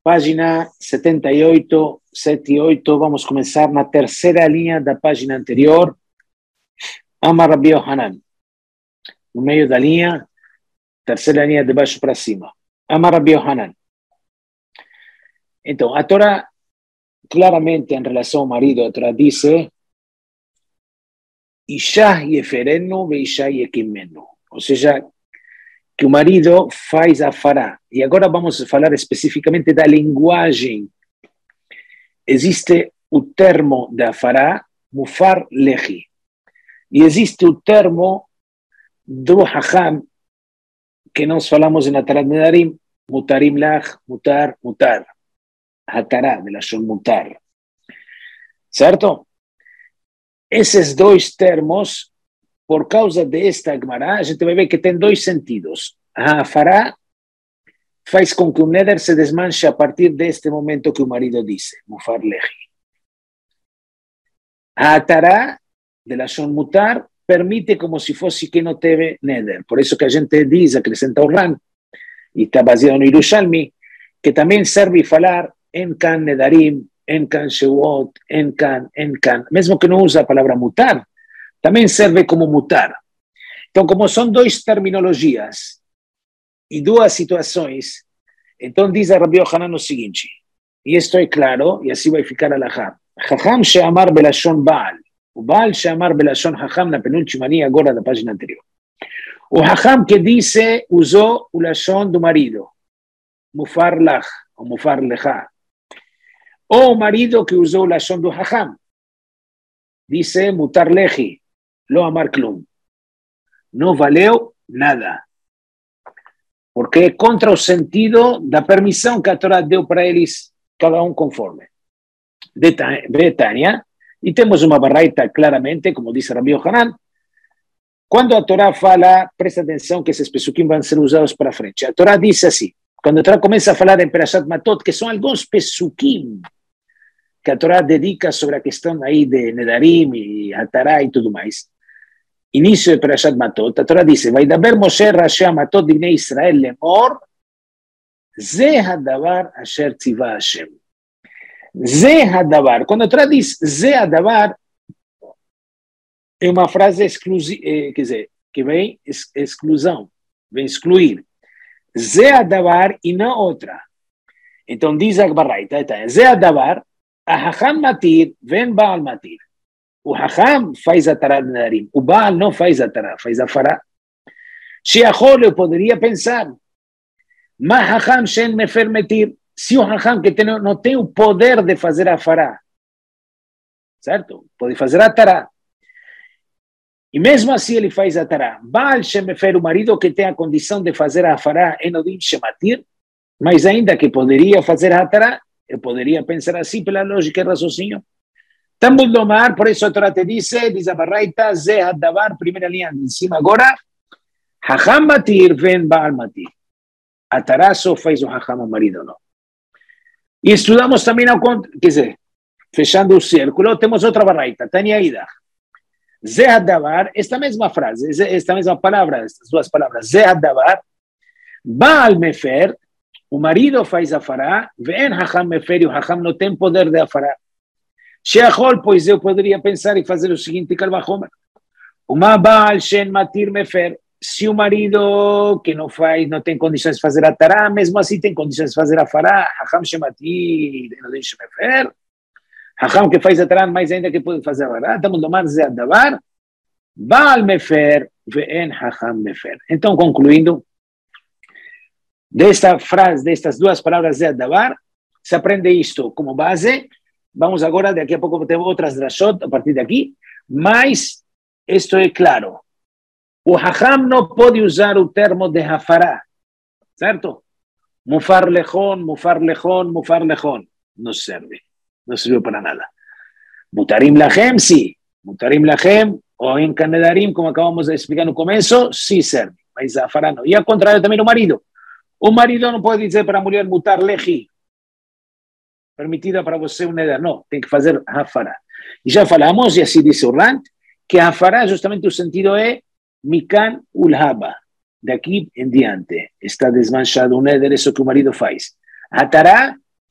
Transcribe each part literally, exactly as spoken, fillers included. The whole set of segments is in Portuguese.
Página setenta e oito, setenta e oito, vamos começar na terceira linha da página anterior. Amar Rabbi Yohanan. No meio da linha, terceira linha de baixo para cima. Amar Rabbi Yohanan. Então, a Torá, claramente em relação ao marido, a Torá diz: Isha yeferenu ve Isha yekimenu. Ou seja, que o marido faz a fará. E agora vamos falar especificamente da linguagem. Existe o termo da fará, mufar lehi. E existe o termo do hacham, que nós falamos na Tarat Nedarim, mutarim lach, mutar, mutar. Hatará, de lashon mutar. Certo? Esses dois termos, por causa desta Gemara, a gente vai ver que tem dois sentidos. A fará faz com que o neder se desmanche a partir deste momento que o marido disse, mufar lehi. A atará, de lashon mutar, permite como se fosse que não teve neder. Por isso que a gente diz, acrescenta o Ran, e está baseado no Yerushalmi, que também serve falar en kan nedarim, en kan sheuot, en kan, en kan, mesmo que não usa a palavra mutar, também serve como mutar. Então, como são duas terminologias e duas situações, então diz a Rabbi Yohanan o seguinte, e isto é claro, e assim vai ficar a lahá. Chacham she'amar belashon Baal, o Baal she'amar belashon Chacham, na penúltima linha agora da página anterior. O Chacham que disse, usou o lashon do marido, mufar lach, ou mufar lecha. Ou o marido que usou o lashon do Chacham, disse mutar lehi, lo amar klum. Não valeu nada. Porque é contra o sentido da permissão que a Torá deu para eles, cada um conforme. Betânia, e temos uma barraita claramente, como disse Rabbi Yohanan, quando a Torá fala, presta atenção que esses pesukim vão ser usados para frente. A Torá diz assim, quando a Torá começa a falar em Perashat Matot, que são alguns pesukim que a Torá dedica sobre a questão aí de Nedarim e Hatará e tudo mais. Início de Perashat Matot, a Torá diz: Vaidaber Moshe Rashi Matot Divnei Israel lemor, Ze hadavar asher tzivah Hashem. Ze hadavar. Quando a Torá diz Ze hadavar, é uma frase exclusiva, quer dizer, que vem exclusão, vem excluir. Ze hadavar e não outra. Então diz a Baraita, Ze hadavar, a Hacham matir, vem Baal matir. O Hacham faz a Tará de Nedarim. O Baal não faz a Tará, faz a Fará. Sheachol, eu poderia pensar, mas Hacham shen mefer metir. Se o Hacham que tem, não tem o poder de fazer a Fará, certo? Pode fazer a Tará. E mesmo assim ele faz a Tará. Baal shen mefer, o marido que tem a condição de fazer a Fará, enodim shematir, mas ainda que poderia fazer a Tará, eu poderia pensar assim pela lógica e raciocínio. Tambul domar, por isso a Torá te dice, diz a Baraita, Ze hadavar, primeira linha de cima agora, Hacham matir, ven Baal matir. A Tará só faz o Hacham, o marido não. E estudamos também, ao, quer dizer, fechando o círculo, temos outra Baraita, Tania Ida. Ze hadavar, esta mesma frase, esta mesma palavra, estas duas palavras, Ze hadavar, Baal mefer, o marido faz a fará, ven Hacham mefer, e o Hacham não tem poder de a fará. Sheachol, pois eu poderia pensar e fazer o seguinte, Kalvachomer. Uma Baal shen matir mefer, se o marido que não faz, não tem condições de fazer a tará, mesmo assim tem condições de fazer a fará, Hacham shen matir, não deixa mefer, Hacham que faz a tará, mais ainda que pode fazer a fará, estamos domar ze adavar, Baal mefer, ven Hacham mefer. Então, concluindo, desta frase, destas duas palavras ze adavar, se aprende isto como base. Vamos agora, daqui a pouco ter outras drashot a partir daqui, mas isto é claro. O Hacham não pode usar o termo de hafará, certo? Mufar lechon, mufar lechon, mufar lechon. Não serve. Não serve para nada. Mutarim lachem, sim. Mutarim lachem, ou em Kanedarim, como acabamos de explicar no começo, sim serve. Mas a hafará não. E ao contrário também o marido. O marido não pode dizer para a mulher mutar lehi, permitida para você um neder. Não, tem que fazer hafará. E já falamos, e assim disse o Rand, que a hafará justamente o sentido é mikan ulhaba. Daqui em diante está desmanchado o neder, isso que o marido faz. A tará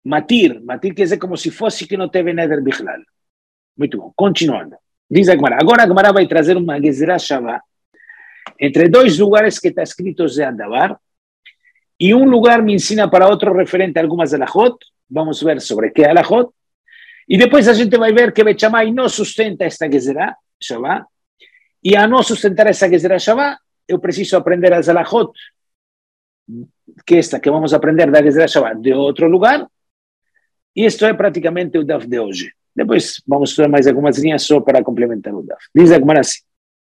Matir, matir quer dizer como se fosse que não teve neder bichlal. Muito bom, continuando. Diz a Gemara, agora a Gemara vai trazer uma gezerá shavá entre dois lugares que está escrito Zé Davar, e um lugar me ensina para outro referente a algumas alajot, vamos ver sobre que alajot, e depois a gente vai ver que Bet Shammai não sustenta esta gezerá shavá, e a não sustentar essa gezerá shavá, eu preciso aprender as alajot, que esta que vamos aprender da gezerá shavá de outro lugar, e isto é praticamente o daf de hoje. Depois vamos estudar mais algumas linhas só para complementar o daf. Diz a Gemara assim.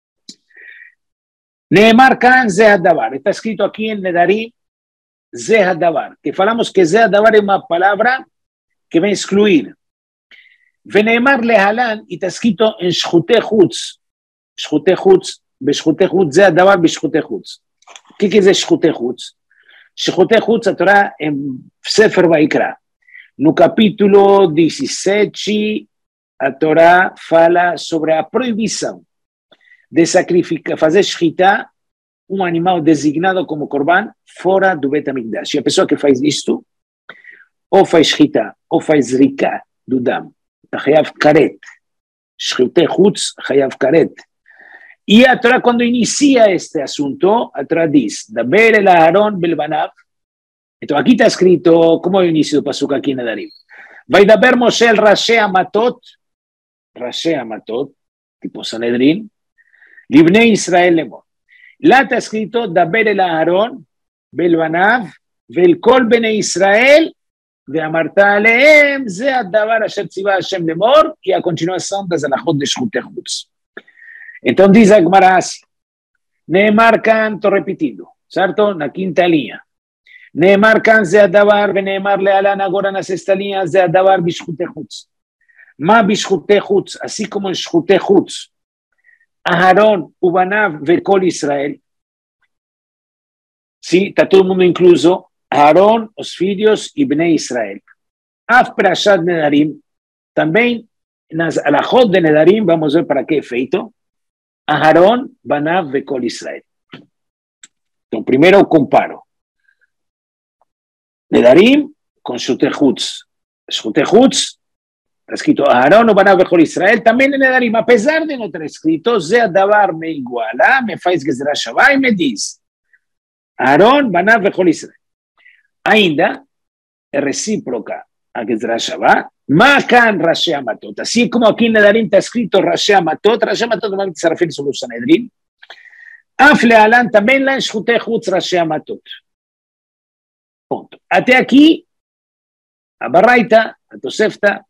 Neemar kan Zé Hadavar. Está escrito aqui em Nedarim Zé Hadavar. Que falamos que Zé Hadavar é uma palavra que vem excluir. Veneemar lehalan. E está escrito em Shchutei Chutz. Shchutei Chutz. Beshchutei Chutz. Zé Hadavar Beshchutei Chutz. O que quer dizer Shchutei Chutz? Shchutei Chutz, a Torá em Sefer Vaikra. No capítulo dezessete, a Torá fala sobre a proibição de sacrificar, fazer shchita, um animal designado como korban, fora do Bet HaMikdash. E a pessoa que faz isto, ou faz shchita, ou faz zrika do dam, está chayav karet. Shchutei chutz, chayav karet. E a Torá, quando inicia este assunto, a Torá diz, daber el Aharon belbanav. Então aqui está escrito, como é o início do pasuk aqui na Nedarim? Vai daber Moshe el Rashi Amatot, Rashi Amatot, tipo Sanedrin, Libnei Israel lemor. Lá está escrito, daber el Aharon, belbanav, vel kol bnei Israel, ve'amarta aleem, ze adavar asher tzivah Hashem lemor, e a continuação das alachot de Shchutei Chutz. Então diz a Gemara assim, Neemar kan, estou repetindo, certo? Na quinta linha. Neemar kan Zé Hadavar, veneemar lealan, agora na sexta linha, Zé Hadavar bishchutei chutz. Ma bishchutei chutz, assim como em Shchutei Chutz, Aharon, Ubanav, vekol Israel. Sim, está todo mundo incluso, Aharon, os filhos e Bnei Israel. Af Perashat Nedarim, também nas alachot de Nedarim, vamos ver para que é feito, Aharon, Banav, vekol Israel. Então, primeiro eu comparo. Nedarim com Shchutei Chutz. Shchutei Chutz, está escrito Aharon, Ubanav, vekol Israel, também em Nedarim, apesar de não estar escrito, Zé Hadavar me iguala, me faz gezerá shavá e me diz Aharon, Banav, vekol Israel. Ainda é recíproca a gezerá shavá, ma kan Rashi Amatot. Assim como aqui em Nedarim está escrito Rashi Amatot, Rashi Amatot normalmente se refere sobre o Sanedrin, af lealan também lá em Shchutei Chutz Rashi Amatot. Ponto. Até aqui, a Baraita, a Tosefta,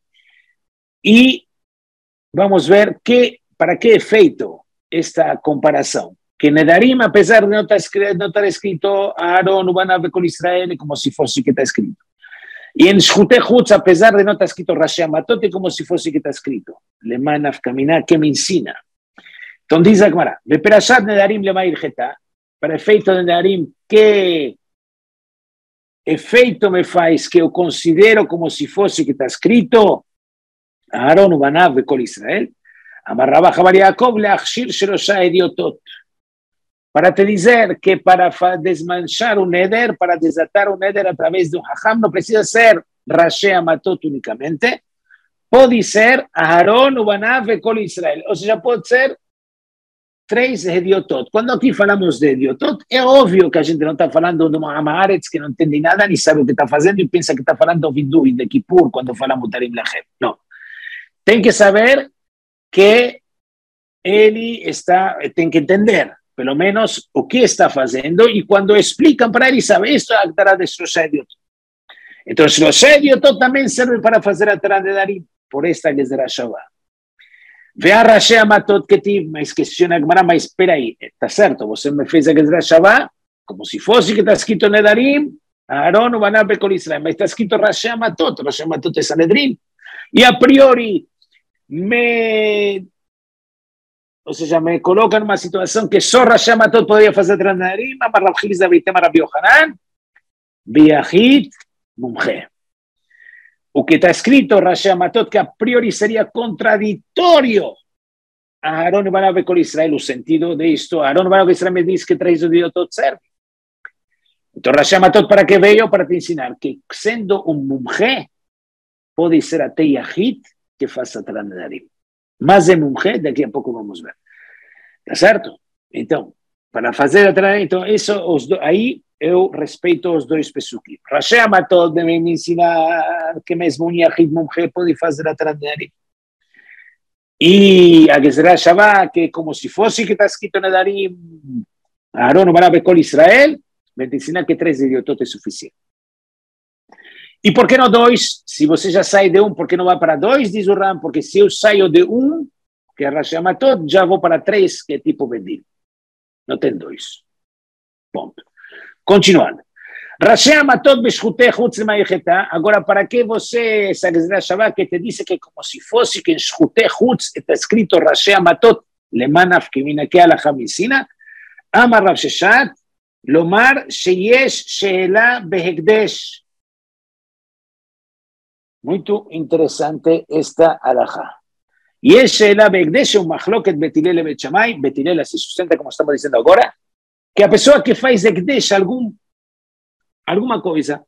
e vamos ver que, para que é feito esta comparação. Que Nedarim, apesar de não estar escrito, não estar escrito Aharon, Ubanav, vekol Israel, é como se fosse que está escrito. E em Shchutei Chutz, apesar de não estar escrito Rashi Amatot, é como se fosse que está escrito. Leman nafkamina, que me ensina. Então diz a Gemara, Beperashat Nedarim lema ilcheta, para efeito de Nedarim, que efeito me faz que eu considero como se fosse que está escrito Aharon, Ubanav, vekol Israel, Amar Rabba Bar Yaakov leachshir shelosha ediotot. Para te dizer que para desmanchar o neder, para desatar o neder a través de um hacham, não precisa ser Rashi Amatot unicamente, pode ser Aharon, Ubanav, vekol Israel. Ou seja, pode ser três ediotot. Quando aqui falamos de ediotot, é óbvio que a gente não está falando de uma Amaretz que não entende nada, nem sabe o que está fazendo e pensa que está falando do Vidu e de Kippur quando falamos Tarim Lachem. Não. Tem que saber que ele está, tem que entender, pelo menos, o que está fazendo e quando explicam para ele, sabe, isto é a Torá de Shlosha Ediotot. Então, Shlosha Ediotot também serve para fazer a Torá de Darim, por esta gezerá shavá. Ve a Rashi Amatot que tive, mas questiona a Gemara, mas espera aí, está certo, você me fez a gezerá shavá, como se fosse que está escrito em Nedarim, Aharon, Ubanav, vekol Israel, mas está escrito Rashi Amatot, Rashi Amatot é Sanedrin, e a priori me, ou seja, me coloca numa situação que só Rashi Amatot poderia fazer Torá de Nedarim, Amar Rav Chizda Beitem Rabbi Yochanan, Biachit, Mumche. O que está escrito Rashi Amatot, que a priori seria contraditório a Aharon, Ubanav, vekol Israel, o sentido de isto, Aharon, Ubanav, vekol Israel me diz que três ediotot serve. Então, Rashi Hamatot, para que veio? Para te ensinar que, sendo um mumche, pode ser até Yahid que faça Atarat Nedarim. Mas é mumche, daqui a pouco vamos ver. Tá certo? Então, para fazer Atarat, então, isso, os do, aí eu respeito os dois pesukim. Rashi Hamatot deve me ensinar que mesmo um Yahid mumche pode fazer Atarat Nedarim. E a Gezerah Shavá, que como se fosse que está escrito Nedarim, Aaron vai ver com Israel, vai te ensinar que três idiotos é suficiente. E por que não dois? Se você já sai de um, por que não vai para dois, diz o Ram? Porque se eu saio de um, que é Rashi Hamatot, já vou para três, que é tipo vendido. Não tem dois. Ponto. Continuando. Rashi Hamatot b'shchutei chutz l'mayichetá. Agora, para que você, essa Gezerah Shavá, que te disse que como se fosse que em shchutei chutz está escrito Rashi Hamatot, lemanaf que vina que alahá me ensina, Amar Rav Sheshet, lomar sheyesh she'ela behekdesh. Muito interessante esta alahá. Yesh she'ela behekdesh é um machloket betilel e bet Shammai. Betilel se sustenta, como estamos dizendo agora, que a pessoa que faz ekdesh algum alguma coisa,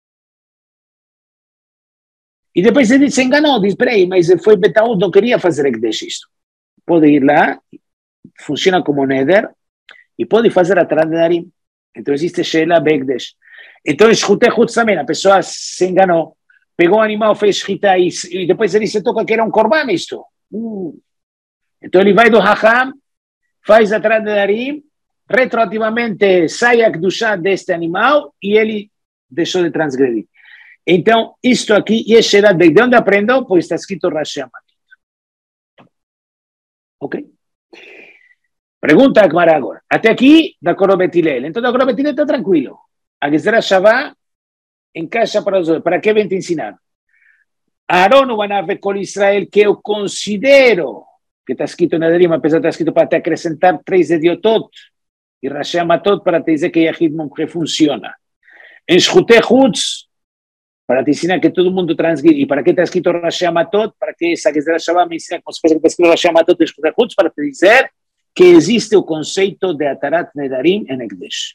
e depois ele se enganou, diz, peraí, mas foi betaúd, não queria fazer ekdesh isto. Pode ir lá, funciona como neder, e pode fazer Atarat Nedarim. Então existe she'ela be'ekdesh. Então, shchutei chutz também, a pessoa se enganou, pegou um animal, fez shchita, e, e depois ele se toca que era um korban isto. Uh. Então ele vai do Hacham, faz Atarat Nedarim, retroativamente sai a Kedushá deste animal e ele deixou de transgredir. Então, isto aqui, Yesherat Be'ekdesh, de onde aprendeu? Pois está escrito Rashi Hamatot. Ok? Pergunta a Gemara agora. Até aqui, da acordo com Betilel. Então, da acordo com Betilel está tranquilo. A Gezerah Shavá encaixa para os outros. Para que vem te ensinar? Aaron vai na ver com Israel, que eu considero, que está escrito na Nedarim, apesar de estar escrito para te acrescentar três idiotot, e Rashi Hamatot para te dizer que Yahid Mumche funciona. Em shchutei chutz, para te ensinar que todo mundo transgride. E para que está escrito Rashi Hamatot? Para que essa Gezerah Shavá me ensina como se fosse que está escrito Rashi Hamatot em shchutei chutz, para te dizer que existe o conceito de Atarat Nedarim em Ekdesh.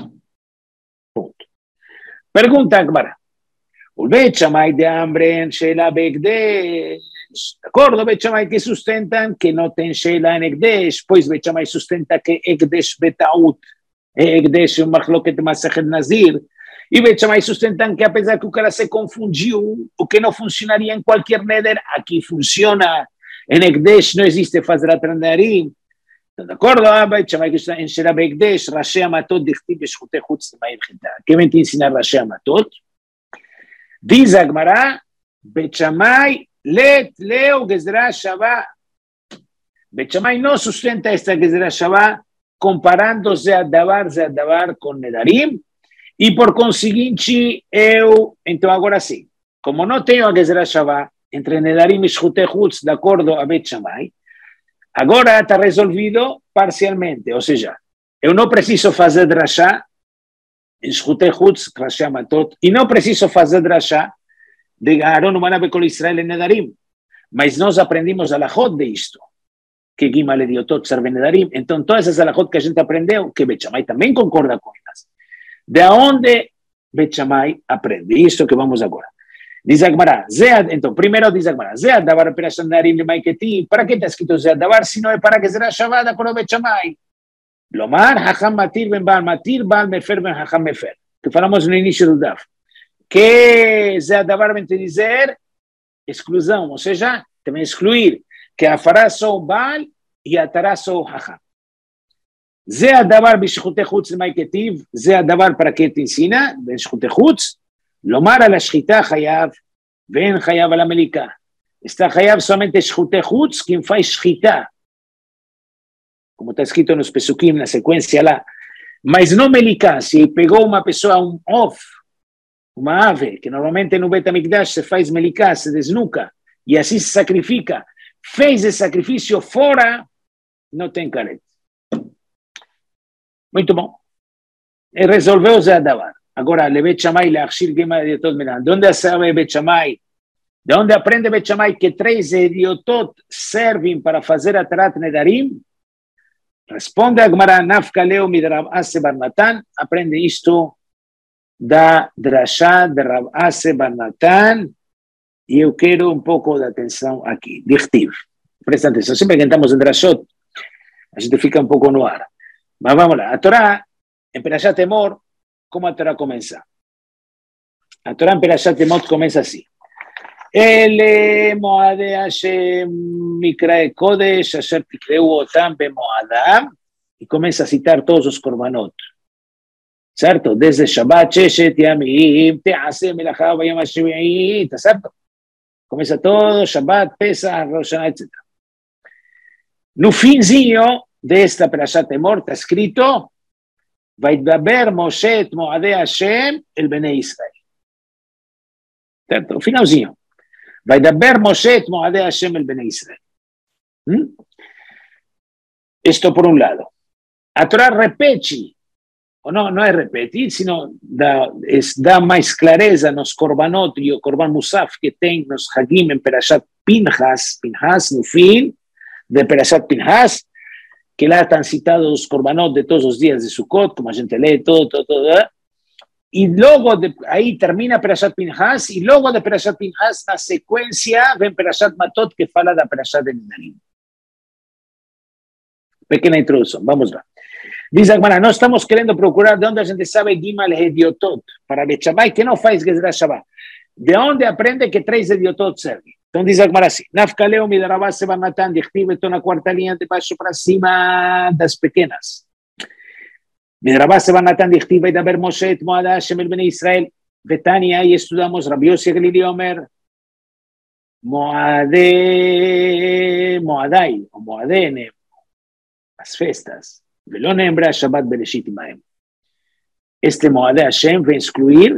Ponto. Pergunta a Gemara. O Bet Shammai de Amren, she'ela be'ekdesh. De acordo, Bet Shammai que sustentam que não tem she'ela em Ekdesh, pois Bet Shammai sustenta que Ekdesh betaut, Ekdesh é um machloket masechet nazir, e Bet Shammai sustentam que apesar que o cara se confundiu, o que não funcionaria em qualquer neder, aqui funciona, em Ekdesh não existe fazer Atarat Nedarim. De acordo, Bet Shammai que está em she'ela be'ekdesh, Rashi Hamatot dichtiv b'shchutei chutz l'mayichetá. Que vem te ensinar Rashi Hamatot? Diz a Gemara, Bet Shammai let leu Gezerah Shavá. Bet Shammai não sustenta esta Gezerah Shavá comparando Zeh Davar, Zeh Davar com Nedarim, e por conseguinte eu, então agora sim, como não tenho a Gezerah Shavá entre Nedarim e shchutei chutz de acordo a Bet Shammai, agora está resolvido parcialmente, ou seja, eu não preciso fazer drashá em shchutei chutz, Rashi Hamatot, e não preciso fazer drashá de Aaron Umanabe com Israel em Nedarim, mas nós aprendimos a alahot de isto, que Gimal e Diotot servem Nedarim, então todas as alahot que a gente aprendeu, que Bet Shammai também concorda com elas, de onde Bet Shammai aprende, isso que vamos agora. Diz a Gemara, então, primeiro diz a Gemara, Zeh Davar Perashan Nedarim Lemay Ketiv, para que está escrito Zeh Davar, se não é para que será Shavá com Bet Shammai? Lomar, Hacham Matir Ben Baal Matir, Baal Mefer Ben Hacham Mefer, que falamos no início do Daf. Que Zeh Davar vem te dizer exclusão, ou seja, também excluir, que afará só o Baal e atará só o Hacham. Zeh Davar b'shchutei chutz Lemay Ketiv, Zeh Davar para que te ensina, ben shchutei chutz, Lomar al shchita chayav, ven chayav al melika. Está chayav somente shchutei chutz, quem faz shchita, como está escrito nos pesukim, na sequência lá, mas não melika, se pegou uma pessoa, um off, uma ave, que normalmente no Bet HaMikdash se faz melika, se desnuca, e assim se sacrifica, fez esse sacrifício fora, não tem caret. Muito bom. E resolveu Zeh Davar. Agora, le Bet Shammai, le Achshir Gema Idiotot Menan. De onde sabe Bet Shammai? De onde aprende Bet Shammai que três idiotot servem para fazer Atarat Nedarim? Responde a Gemara, Nafka Leo Midrab Ase Bar Natan, aprende isto da Drashá de Rav Ase Bar Natán, y yo quiero un poco de atención aquí. Dichtiv. Presta atención. Siempre que entramos en Drashot, a gente fica un poco no ar. Mas vamos lá. A Torá, en Perashat Emor, ¿cómo a Torá comienza? A Torá en Perashat Emor comienza así. Ele Moade Hashem Mikrae Kodesh Asher Tikreu Otam Bemoadam, y comienza a citar todos los korbanot. ¿Cierto? Desde Shabbat, Sheshet Yamim, Tease Melachá Vayam Hashem, ¿cierto? Comienza todo, Shabbat, Pesach, Rosh Hashanah, etcétera. No finzinho de esta Perashat Emor está escrito Vaidbaber Moshe et Moadei Hashem el Bnei Israel. ¿Cierto? Finalzinho. Vaidbaber Moshe et Moadei Hashem el Bnei Israel. ¿Mm? Esto por un lado. A Torá repete, o no, no es repetir, sino da, es, da más clareza nos korbanot y o korban musaf que tem nos hagim en Perashat Pinhas, Pinhas, no fin de Perashat Pinhas, que lá están citados los korbanot de todos los días de Sukkot, como a gente lee todo, todo, todo, ¿eh? Y luego de, ahí termina Perashat Pinhas, y luego de Perashat Pinhas, na secuencia, ven Perashat Matot, que fala de Perashat de Nedarim. Pequeña introducción, vamos lá. Dice Agmara, no estamos queriendo procurar de dónde la gente sabe Gimal Hediotot para el Shabbat, que no faz Gezra Shabbat. ¿De dónde aprende que tres Hediotot serve? Entonces dice Agmara así, Nafkaleo mi darabase Bar Natán, dichtive toda una cuarta línea de baixo para cima das pequenas. Mi darabase Bar Natán, dichtive de haber Moshe et Moada Hashem el Bnei Israel. Betania, ahí estudiamos Rabbi Yossi Glili Omer, Moade, Moadai, o Moadene, las festas. Velo nembra Shabbat Bereshit Imaem. Este Moadei Hashem va a excluir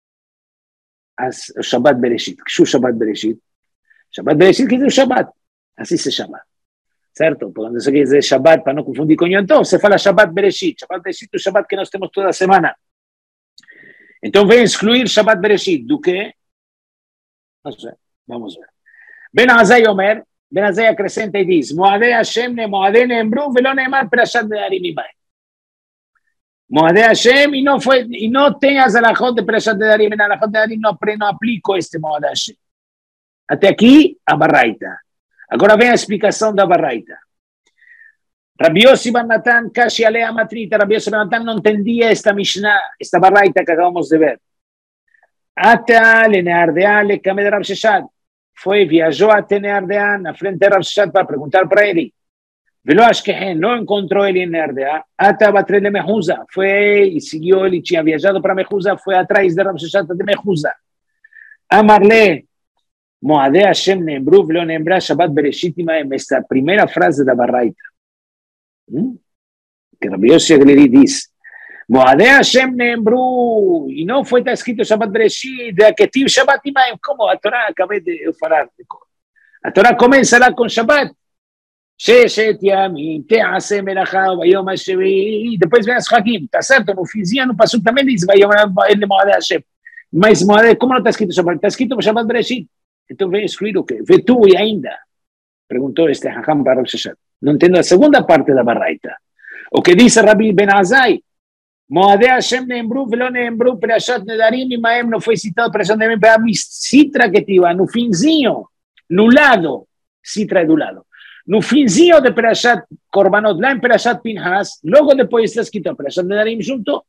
as Shabbat Bereshit. ¿Qué es Shabbat Bereshit? Shabbat Bereshit que es Shabbat. Así se llama. ¿Cierto? Porque cuando se dice Shabbat, para no confundir con Yom Tov, se fala Shabbat Bereshit. Shabbat Bereshit es Shabbat que nos tenemos toda la semana. Entonces va a excluir Shabbat Bereshit. ¿Du qué? No sé. Vamos a ver. Ben Azai Omer, Ben Azai acrescenta y dice, Moadei Hashem ne Moadei Nembru velo neemar Perashat Nedarim Imaem. Moadei Hashem y no fue y no tengas alajot de Perashat Nedarim, en alajot de Nedarim no, no aplico este Moadei Hashem. Até aqui a Baraita. Agora vem a explicação da Baraita. Rabbi Yossi Bar Natán, Kashi Alea Matrita, Rabbi Yossi Bar Natán no entendía esta Mishnah, esta Baraita que acabamos de ver. Ata le Neardea le Kame de Rav Sheshet. Fue, viajó a Neardea, a frente de Rav Sheshet para preguntar para él. Velo Ashkehen, no encontró él en Neardea. Ata Batre de Mehuza. Fue y siguió él y tinha viajado para Mehuza, fue atrás de Rav Sheshet de Mehuza. Amarle, Moadei Hashem Nembru velo nembra Shabbat Bereshit Imaem. Esta primera frase de Baraita. ¿Mm? Que Rabbi Yossi Glili dice, Moadei Hashem Nembru, y no fue escrito Shabbat Bereshit, de Aketiv Shabbat Imaem, como a Torah acabé de falar. A Torah comienza lá con Shabbat. Sheshet Yamim, Tease Melachá, Vayom Hashem, y después vem as Hagim, está certo, no finzinho, no passo também diz, Vayom Moadei Hashem. Mas Moadei, como não está escrito Shabbat? Está escrito Shabbat Bereshit. Então vem excluir o quê? Vê tu e ainda? Perguntou este Hacham para Rav Sheshet. Não entendo a segunda parte da Baraita. O que diz Rabbi Ben Azai, Moadei Hashem Nembru, velo Nembru, Perashat Nedarim Imaem, não foi citado Perashat Nedarim, para a citra que tiva no finzinho, no lado, citra é do lado, no finzinho de Perashat Korbanot, lá em Perashat Pinhas, logo depois está escrito Perashat Nedarim junto.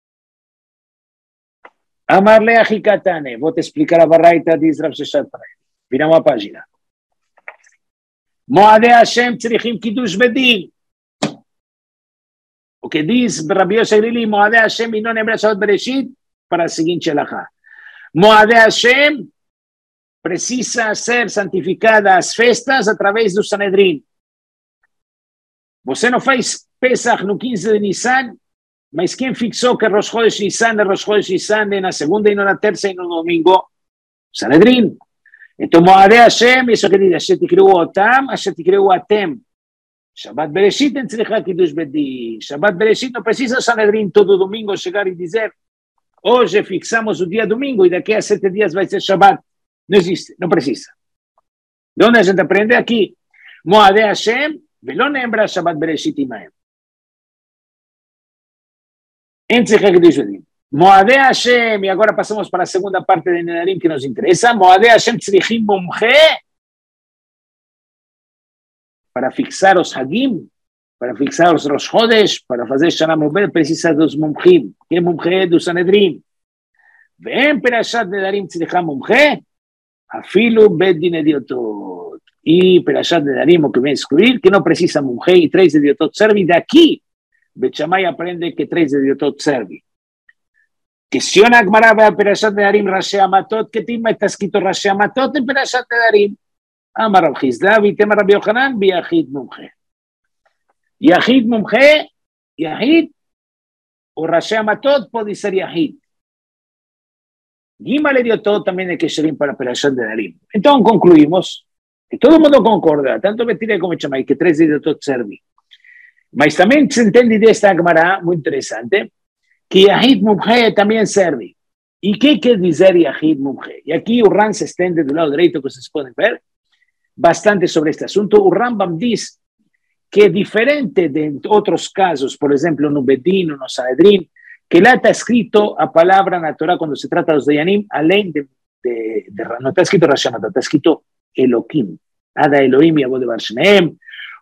Amarle a Hikatane, vou te explicar a Baraita, diz Rav Sheshet para ele. Viramos a página. Moadei Hashem tzrichim kiddush bedin. O que diz Rabbi Yossi Glili, Moadei Hashem e não lembra Shabbat Bereshit, para a seguinte halachá. Moadei Hashem precisa ser santificada as festas através do Sanedrin. Você não faz Pesach no quinze de Nisan, mas quem fixou que Rosh Chodesh Nisan é Rosh Chodesh Nisan é na segunda e não na terça e no domingo? Sanedrin. Então, Moadei Hashem, isso que diz, Asher tikreu otam, Asher tikreu atem. Shabbat Bereshit em tzricha kiddush bedin. Shabbat Bereshit não precisa Sanedrin todo domingo chegar e dizer, hoje fixamos o dia domingo e daqui a sete dias vai ser Shabbat. Não existe, não precisa. De onde a gente aprende? Aqui. Moadei Hashem, velo nembra Shabbat Bereshit Imaem. Em tzricha kiddush bedin. Moadei Hashem, y ahora pasamos para la segunda parte de Nedarim que nos interesa. Moadei Hashem tzrichim mumche, para fixar los Hagim, para fixar los Rosh Chodesh, para hacer Shana Mubel, precisa dos mumchim. ¿Qué mumche? Do Sanedrim. Ven Perashat Nedarim tzricham mumche, afilu bedin ediotot. Y Perashat Nedarim, o que viene a excluir, que no precisa mumche y tres ediotot servi. De aquí, Bet Shammai aprende que tres ediotot servi. Questiona Agmará va a Perashat Nedarim Rashi Amatot, ¿qué tema está escrito Rashi Amatot en Perashat Nedarim? Amar Rav Chisda, Vitema Rabbi Yochanan, Yahid Mumche. Yahid Mumche, Yahid, o Rashi Amatot puede ser Yahid. Gima le dio todo también de Kesherim para Perashat Nedarim. Entonces concluimos, que todo el mundo concorda, tanto Betire como Shammai, que tres de todo servi. Mas también se entiende de esta Agmará, muy interesante, que Yahid Mumche también serve. ¿Y qué quiere decir Yahid Mumche? Y aquí Urran se extiende del lado derecho, que ustedes pueden ver, bastante sobre este asunto. Urran Bam dice que diferente de otros casos, por ejemplo, no Bedín o no Sanedrín, que la está escrito a palabra en la Torah cuando se trata de los Dayanim, além de, de, de, no está escrito Rashamat, está escrito Elohim, Ada Elohim y Abod de Barshenem,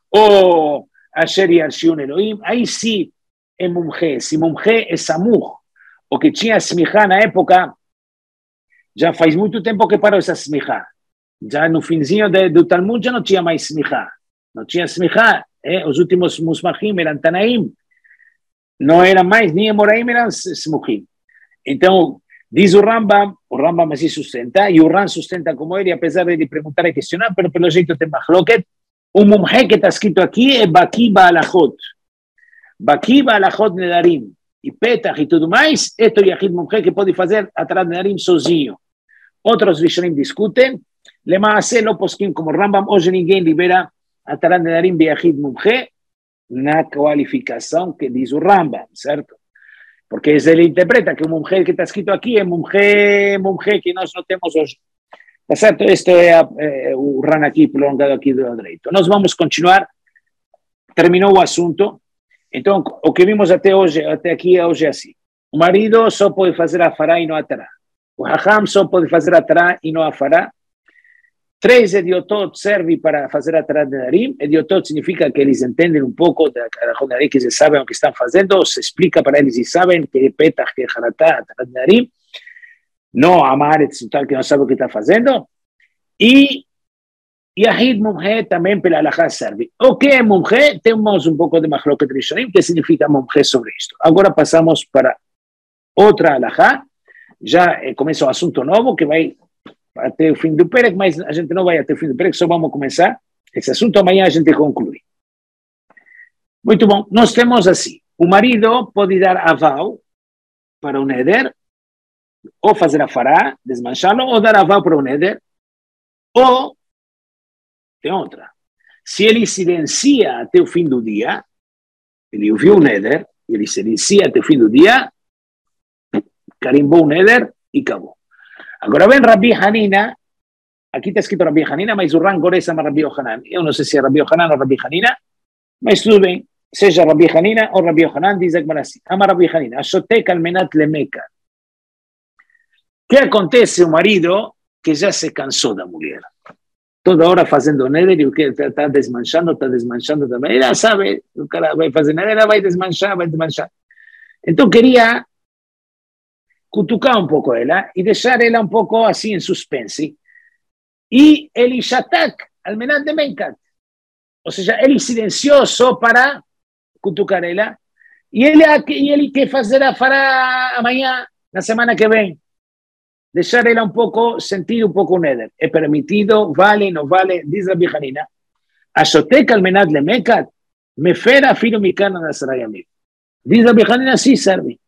o Asher Yarshiun Elohim, ahí sí, en Mumche, si Mumche é Samuch, o que tinha Smichá na época, já faz muito tempo que parou essa Smichá. Já no finzinho de, do Talmud já não tinha mais Smichá. Não tinha Smichá. Eh? Os últimos Musmachim eram Tanaim. Não eram mais, nem Emoraim eram Smuchim. Então, diz o Rambam, o Rambam assim sustenta, e o Ram sustenta como ele, apesar de ele perguntar e questionar, mas pelo jeito tem Machloket, o Mumche que está escrito aqui é Baki Ba'alachot. Baki Ba'alachot Nedarim e Petach e tudo mais, esto é Yahid Mumche que pode fazer atrás de Nedarim sozinho. Outros Rishonim discutem, Lemaaseh lo poskim como Rambam, hoje ninguém libera atrás de Nedarim de Yahid Mumche na qualificação que diz o Rambam, certo? Porque ele interpreta que o Mumche que está escrito aqui é Mumche, Mumche que nós não temos hoje. Tá certo? Este é, é o Ran aqui, prolongado aqui do lado direito. Nós vamos continuar, terminou o assunto. Então, o que vimos até hoje, até aqui, hoje é assim. O marido só pode fazer a fará e não a tará. O hacham só pode fazer a tará e não a fará. Três ediotot servem para fazer a tará de Nedarim. Ediotot significa que eles entendem um pouco da Nedarim, que eles sabem o que estão fazendo, se explica para eles e sabem que é petach, que é haratá, a tará de Nedarim. Não amaretz, tal que não sabe o que está fazendo. E Yahid Mumche também pela alahá serve. O que é Mumche? Temos um pouco de Machloket Rishonim, que significa Mumche sobre isto. Agora passamos para outra alahá. Já começa um assunto novo que vai até o fim do Perek, mas a gente não vai até o fim do Perek, só vamos começar esse assunto. Amanhã a gente conclui. Muito bom. Nós temos assim. O marido pode dar aval para o Neder, ou fazer a fará, desmanchá-lo, ou dar aval para o Neder, ou tem outra. Se ele silencia até o fim do dia, ele ouviu o Neder, ele silencia até o fim do dia, carimbou o Neder e acabou. Agora vem Rabbi Hanina, aqui está escrito Rabbi Hanina, mas o Ran Gores ama Rabbi Yochanan. Eu não sei se é Rabbi Yochanan ou Rabbi Hanina, mas tudo bem. Seja Rabbi Hanina ou Rabbi Yochanan, diz Agmará assim. Ama Rabbi Hanina, Ashotek almenat lemeka. O que acontece o marido que já se cansou da mulher? Toda hora fazendo neder e o que está desmanchando, está desmanchando também. Ela sabe, o cara vai fazer neder, ela vai desmanchar, vai desmanchar. Então queria cutucar um pouco ela e deixar ela um pouco assim em suspense. E ele shatak, almenat de menkat. Ou seja, ele silenciou só para cutucar ela. E ele, e ele quer fazer a fará amanhã, na semana que vem. Deixar ela um pouco, sentir um pouco o neder. É permitido, vale, não vale, diz Rabbi Hanina. Ashotek almenat lemekat, mefera afilo mikana nasrayamim. Diz Rabbi Hanina, sim, serve.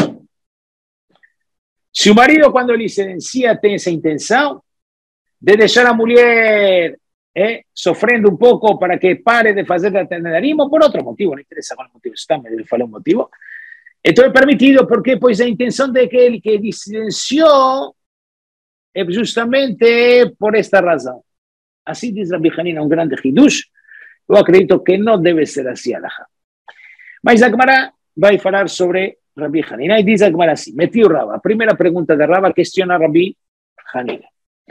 Se o marido, quando ele silencia, tem essa intenção de deixar a mulher eh, sofrendo um pouco para que pare de fazer a Nedarim, ou por outro motivo, não interessa qual motivo está, mas ele falou um motivo. Então é permitido, porque pois a intenção de que ele que silenciou é justamente por esta razão. Assim diz Rabbi Hanina, um grande hidush. Eu acredito que não deve ser assim, alahá. Mas a Gemara vai falar sobre Rabbi Hanina. E diz a Gemara assim, meti o Rava. A primeira pergunta da Rava questiona Rabbi Hanina.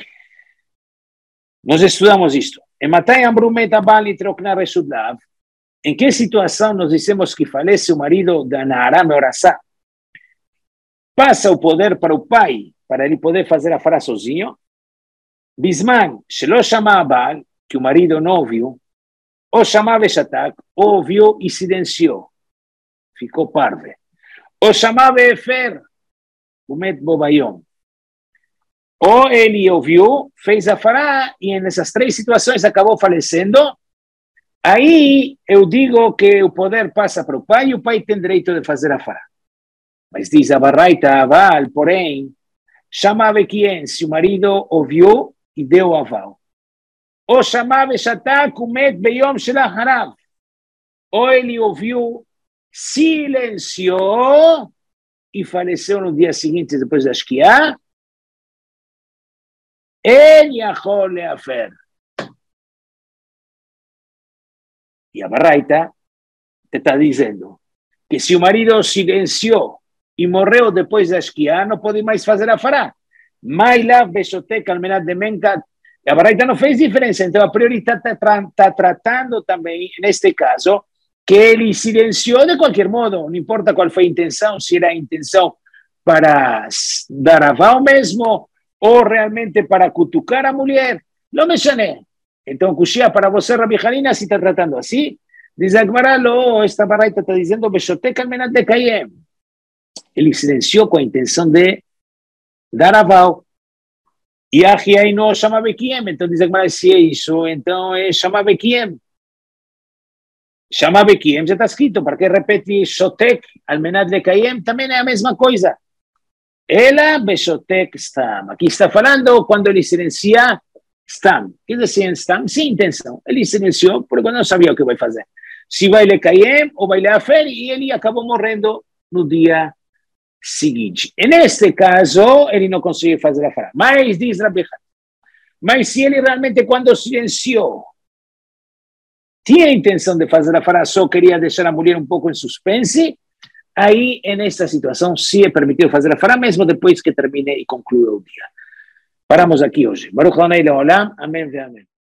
Nós estudamos isto. Em Matai Ambrumet Abali Trokna Resudlav, em que situação nós dissemos que falece o marido da Nahara Meorassá? Passa o poder para o pai, para ele poder fazer a fará sozinho? Bisman, Shelo Shama Abal, que o marido não ouviu, ou chamava Shatak, ouviu e silenciou, ficou parve. Ou chamava Efer, Umet Bobayom. Ou ele ouviu, fez a fará e nessas três situações acabou falecendo. Aí eu digo que o poder passa para o pai e o pai tem direito de fazer a fará. Mas diz a Baraita aval, porém, chamava quem? Se o marido ouviu e deu aval. Ou chamava Shatak Umet Beyom Shelacharav. Ou ele ouviu, silenciou e faleceu no dia seguinte depois da Shkiá. Ele achou leafer. E a Baraita te está dizendo que se o marido silenciou e morreu depois da Shkiá, não pode mais fazer a fará. Mailav Beshotek Almenat de Menkat. A Baraita não fez diferença, então a priori está tá tratando também, neste caso, que ele silenciou de qualquer modo, não importa qual foi a intenção, se era a intenção para dar aval mesmo, ou realmente para cutucar a mulher, não me chame. Então, Kushia, para você, Rabbi Hanina, se está tratando assim, diz a Gemara, esta Baraita está dizendo, Beshotek Almenat de Kayem. Ele silenciou com a intenção de dar aval. E a aí não chama Bekiem, então diz a Gemara, se é isso, então é chamar Bekiem. Chamar Bekiem já está escrito, porque repete Shotek, Almenat de Kayem, também é a mesma coisa. Ela, Beshotek, Stam. Aqui está falando quando ele silencia, Stam. O que dizer Stam? Sem intenção. Ele silenciou porque não sabia o que vai fazer. Se vai le Kayem ou vai le Afer, e ele acabou morrendo no dia seguinte. Neste caso, ele não conseguiu fazer a fará. Mas, diz Rabbi Hanina, mas se ele realmente, quando silenciou, tinha a intenção de fazer a fará, só queria deixar a mulher um pouco em suspense, aí, nesta situação, se é permitido fazer a fará, mesmo depois que termine e conclua o dia. Paramos aqui hoje. Baruch Adonai Leolam. Amém e amém.